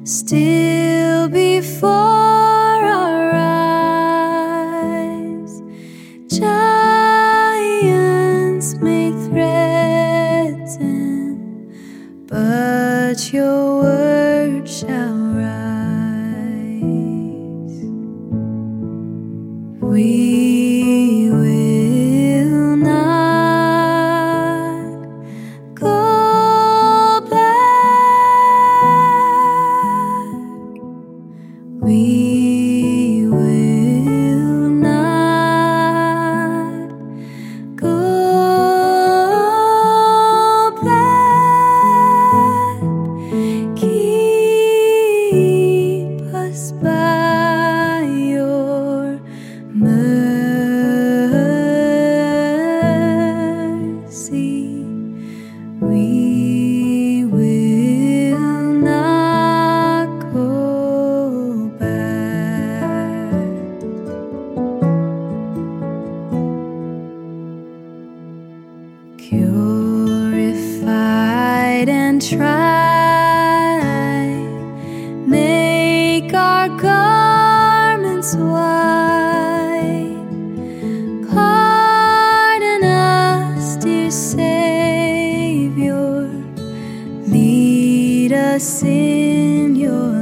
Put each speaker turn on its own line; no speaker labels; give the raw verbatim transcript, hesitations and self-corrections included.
still before our eyes. Giants may threaten, but your word shall rise. We will not go back. We will not go back. Keep us by your mercy. We will not go back. Purified and tried, make our garments white. Pardon us, dear Savior, lead us in your